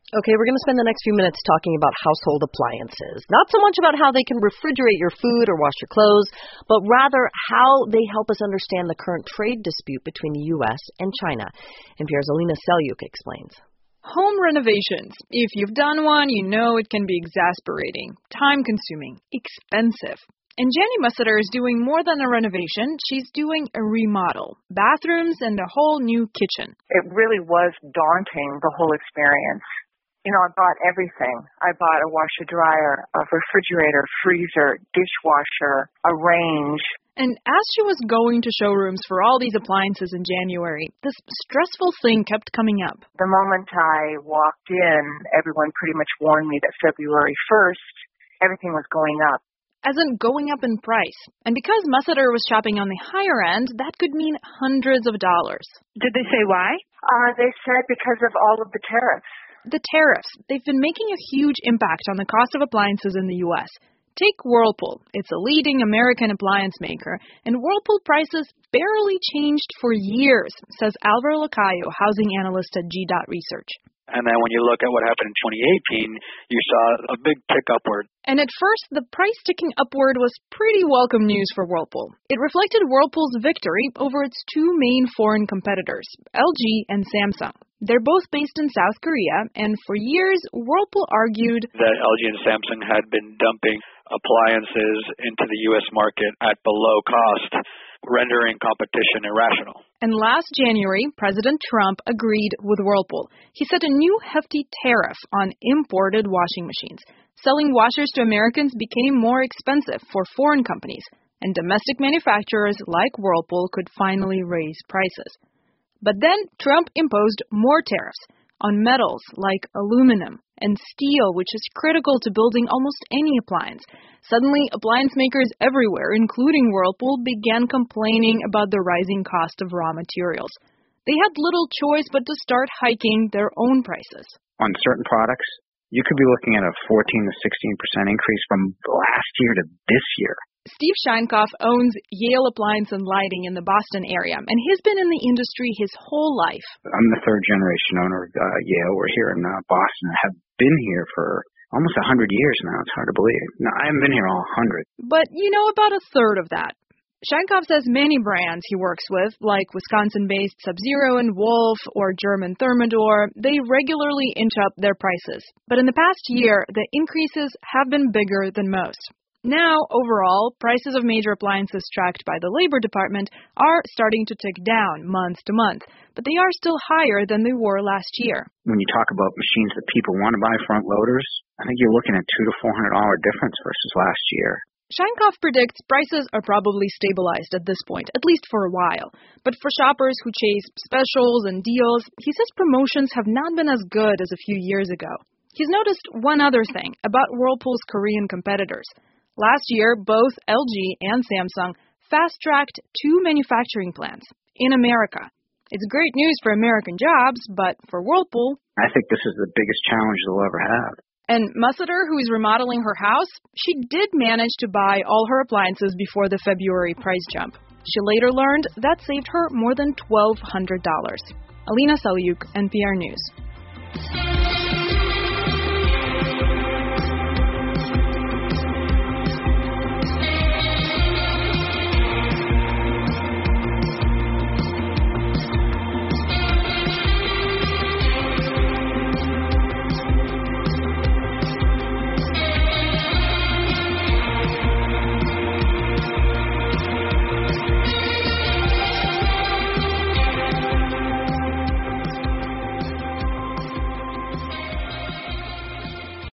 Okay, we're going to spend the next few minutes talking about household appliances. Not so much about how they can refrigerate your food or wash your clothes, but rather how they help us understand the current trade dispute between the U.S. and China. NPR's Alina Selyukh explains. Home renovations. If you've done one, you know it can be exasperating, time-consuming, expensive. And Jenny Musseter is doing more than a renovation. She's doing a remodel. Bathrooms and a whole new kitchen. It really was daunting, the whole experience. You know, I bought everything. I bought a washer-dryer, a refrigerator, freezer, dishwasher, a range. And as she was going to showrooms for all these appliances in January, this stressful thing kept coming up. The moment I walked in, everyone pretty much warned me that February 1st, everything was going up. As in going up in price. And because Musseter was shopping on the higher end, that could mean hundreds of dollars. Did they say why? They said because of all of the tariffs. The tariffs, they've been making a huge impact on the cost of appliances in the U.S. Take Whirlpool. It's a leading American appliance maker, and Whirlpool prices barely changed for years, says Alvaro Lacayo, housing analyst at G.Dot Research. And then when you look at what happened in 2018, you saw a big tick upward. And at first, the price ticking upward was pretty welcome news for Whirlpool. It reflected Whirlpool's victory over its two main foreign competitors, LG and Samsung. They're both based in South Korea, and for years, Whirlpool argued that LG and Samsung had been dumping appliances into the U.S. market at below cost, rendering competition irrational. And last January, President Trump agreed with Whirlpool. He set a new hefty tariff on imported washing machines. Selling washers to Americans became more expensive for foreign companies, and domestic manufacturers like Whirlpool could finally raise prices. But then Trump imposed more tariffs on metals like aluminum and steel, which is critical to building almost any appliance. Suddenly, appliance makers everywhere, including Whirlpool, began complaining about the rising cost of raw materials. They had little choice but to start hiking their own prices. On certain products, you could be looking at a 14 to 16% increase from last year to this year. Steve Sheinkopf owns Yale Appliance and Lighting in the Boston area, and he's been in the industry his whole life. I'm the third generation owner of Yale. We're here in Boston. I have been here for almost 100 years now. It's hard to believe. No, I haven't been here all 100. But you know about a third of that. Sheinkopf says many brands he works with, like Wisconsin-based Sub-Zero and Wolf or German Thermador, they regularly inch up their prices. But in the past year, the increases have been bigger than most. Now, overall, prices of major appliances tracked by the Labor Department are starting to tick down month to month, but they are still higher than they were last year. When you talk about machines that people want to buy, front loaders, I think you're looking at $200 to $400 difference versus last year. Sheinkopf predicts prices are probably stabilized at this point, at least for a while. But for shoppers who chase specials and deals, he says promotions have not been as good as a few years ago. He's noticed one other thing about Whirlpool's Korean competitors. Last year, both LG and Samsung fast-tracked two manufacturing plants in America. It's great news for American jobs, but for Whirlpool, I think this is the biggest challenge they'll ever have. And Musseter, who is remodeling her house, she did manage to buy all her appliances before the February price jump. She later learned that saved her more than $1,200. Alina Selyukh, NPR News.